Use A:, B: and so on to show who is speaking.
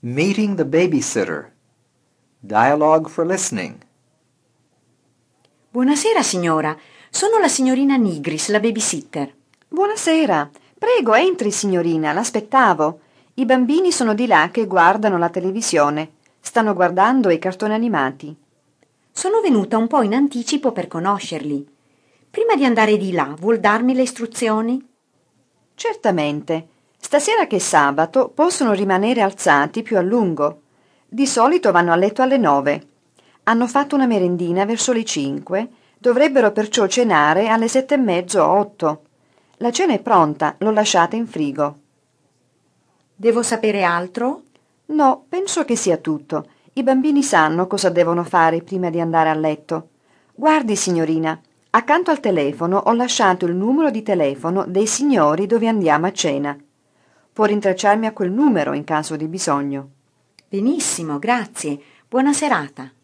A: Meeting the babysitter. Dialogue for listening.
B: Buonasera, signora. Sono la signorina Nigris, la babysitter.
C: Buonasera. Prego, entri, signorina, l'aspettavo. I bambini sono di là che guardano la televisione. Stanno guardando i cartoni animati.
B: Sono venuta un po' in anticipo per conoscerli. Prima di andare di là, vuol darmi le istruzioni?
C: Certamente. Stasera che è sabato possono rimanere alzati più a lungo. Di solito vanno a letto alle 9. Hanno fatto una merendina verso le 5. Dovrebbero perciò cenare alle 7:30 o 8. La cena è pronta, l'ho lasciata in frigo.
B: Devo sapere altro?
C: No, penso che sia tutto. I bambini sanno cosa devono fare prima di andare a letto. Guardi, signorina, accanto al telefono ho lasciato il numero di telefono dei signori dove andiamo a cena. Può rintracciarmi a quel numero in caso di bisogno.
B: Benissimo, grazie. Buona serata.